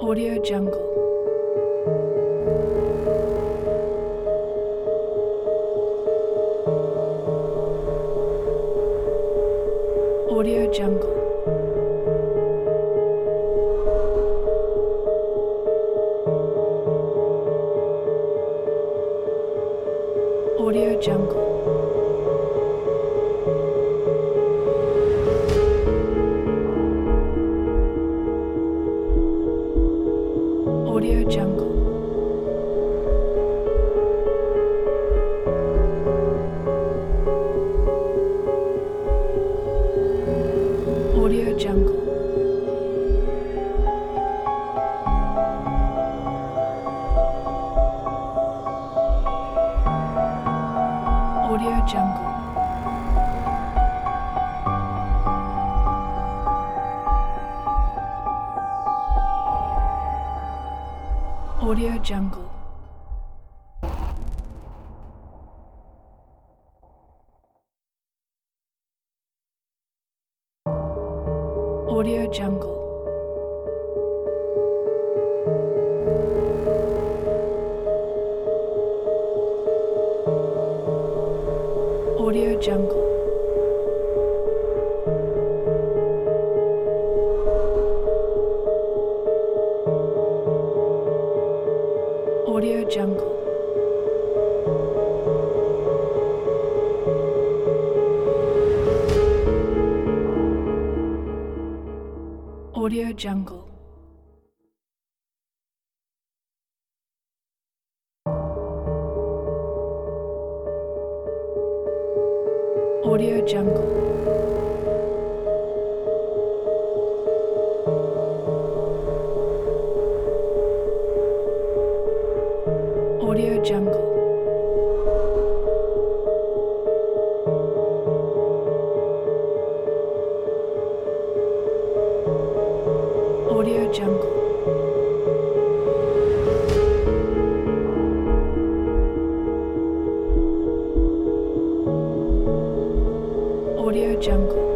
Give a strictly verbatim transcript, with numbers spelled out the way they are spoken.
Audio Jungle. Audio Jungle. Audio Jungle. Audio Jungle. Audio Jungle. Audio Jungle. Audio Jungle. Audio Jungle. Audio Jungle. Audio Jungle. Audio Jungle. Audio Jungle. Audio Jungle. Audio Jungle. Audio Jungle.